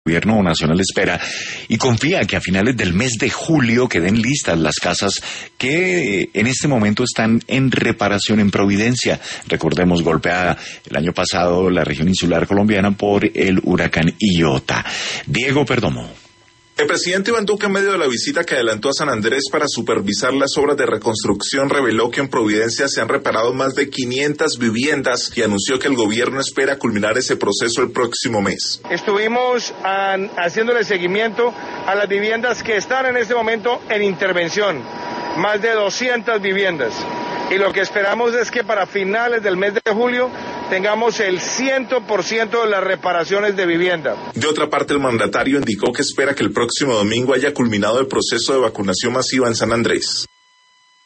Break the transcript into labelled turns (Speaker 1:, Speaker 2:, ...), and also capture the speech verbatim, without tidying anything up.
Speaker 1: Gobierno nacional espera y confía que a finales del mes de julio queden listas las casas que en este momento están en reparación en Providencia. Recordemos, golpeada el año pasado la región insular colombiana por el huracán Iota. Diego Perdomo.
Speaker 2: El presidente Iván Duque, en medio de la visita que adelantó a San Andrés para supervisar las obras de reconstrucción, reveló que en Providencia se han reparado más de quinientas viviendas y anunció que el gobierno espera culminar ese proceso el próximo mes.
Speaker 3: Estuvimos an, haciéndole seguimiento a las viviendas que están en este momento en intervención, más de doscientas viviendas. Y lo que esperamos es que para finales del mes de julio tengamos el cien por ciento de las reparaciones de vivienda.
Speaker 2: De otra parte, el mandatario indicó que espera que el próximo domingo haya culminado el proceso de vacunación masiva en San Andrés.